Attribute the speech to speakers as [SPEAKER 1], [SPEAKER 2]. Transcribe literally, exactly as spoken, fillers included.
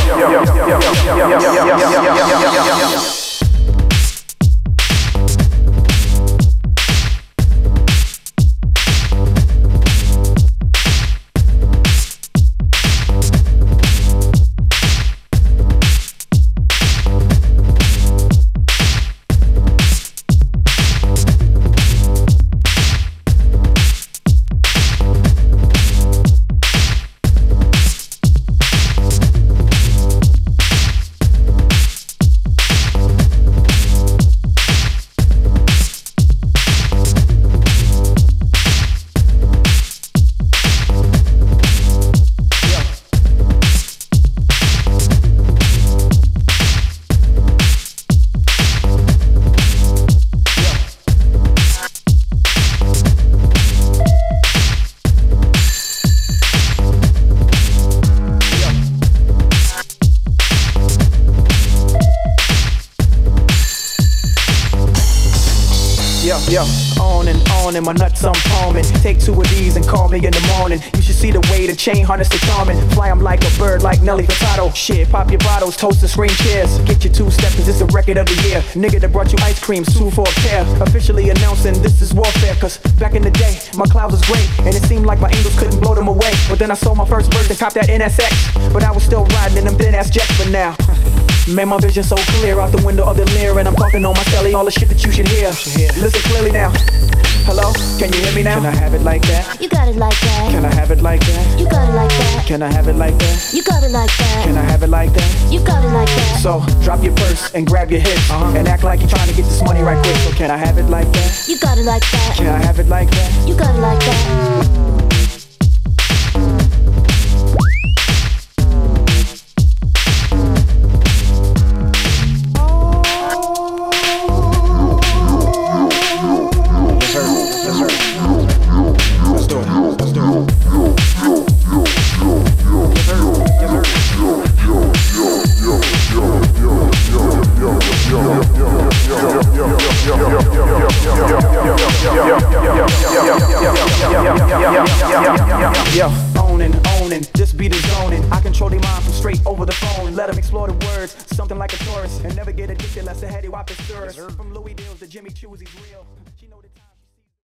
[SPEAKER 1] Yeah, yeah, on and on and my nuts I'm palming. Take two of these and call me in the morning. You should see the way the chain harness the charming. Fly 'em like a bird, like Nelly Furtado. Shit, pop your bottles, toast the screen chairs. Get your two step, cause it's the record of the year. Nigga that brought you ice creams, two for a pair. Officially announcing this is warfare. Cause back in the day, my clouds was great. And it seemed like my angels couldn't blow them away. But then I sold my first bird and copped that N S X. But I was still riding in them thin ass jets for now. Man, my vision so clear out the window of the Lear. And I'm talking on my celly, all the shit that you should hear. Listen clearly now. Hello, can you hear me now? Can I have it like that?
[SPEAKER 2] You got it like that.
[SPEAKER 1] Can I have it like that?
[SPEAKER 2] You got it like that.
[SPEAKER 1] Can I have it like that?
[SPEAKER 2] You got it like that.
[SPEAKER 1] Can I have it like that?
[SPEAKER 2] You got it like that.
[SPEAKER 1] So, drop your purse and grab your hips, uh-huh. And act like you're trying to get this money right quick. So can I have it like that?
[SPEAKER 2] You got it like that.
[SPEAKER 1] Can I have it like that?
[SPEAKER 2] You got it like that.
[SPEAKER 1] Yeah, owning, owning, this beat is zoning. I control their mind from straight over the phone. Let them explore the words, something like a tourist. And never get addicted, less the heady whop is stir. From Louis Deals to Jimmy Choo's, he's real.